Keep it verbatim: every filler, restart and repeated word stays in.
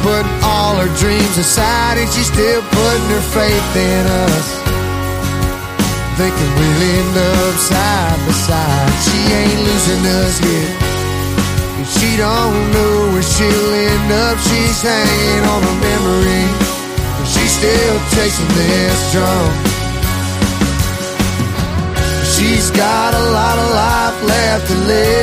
putting all her dreams aside, and she's still putting her faith in us. They can really end up side by side. She ain't losing us yet, and she don't know where she'll end up. She's hanging on a memory, but she's still chasing this drum. She's got a lot of life left to live.